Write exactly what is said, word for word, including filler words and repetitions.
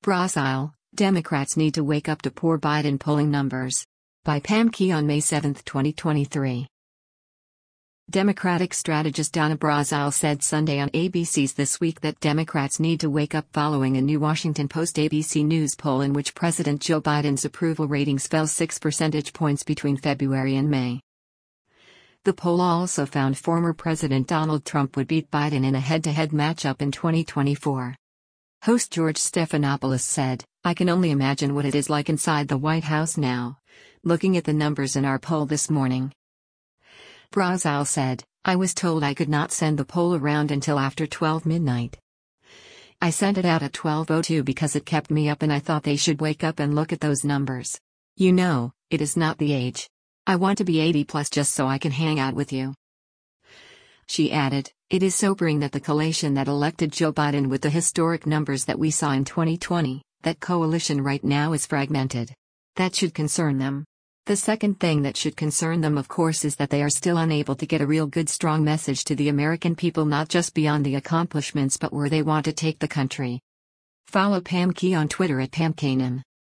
Brazil, Democrats need to wake up to poor Biden polling numbers. By Pam Key on May seventh, twenty twenty-three. Democratic strategist Donna Brazile said Sunday on A B C's This Week that Democrats need to wake up following a new Washington Post A B C News poll in which President Joe Biden's approval ratings fell six percentage points between February and May. The poll also found former President Donald Trump would beat Biden in a head-to-head matchup in twenty twenty-four. Host George Stephanopoulos said, "I can only imagine what it is like inside the White House now, looking at the numbers in our poll this morning." Brazile said, "I was told I could not send the poll around until after twelve midnight. I sent it out at twelve oh two because it kept me up and I thought they should wake up and look at those numbers. You know, it is not the age. I want to be eighty plus just so I can hang out with you." She added, "It is sobering that the coalition that elected Joe Biden with the historic numbers that we saw in twenty twenty, that coalition right now is fragmented. That should concern them. The second thing that should concern them, of course, is that they are still unable to get a real good strong message to the American people, not just beyond the accomplishments but where they want to take the country." Follow Pam Key on Twitter at Pam Kanan.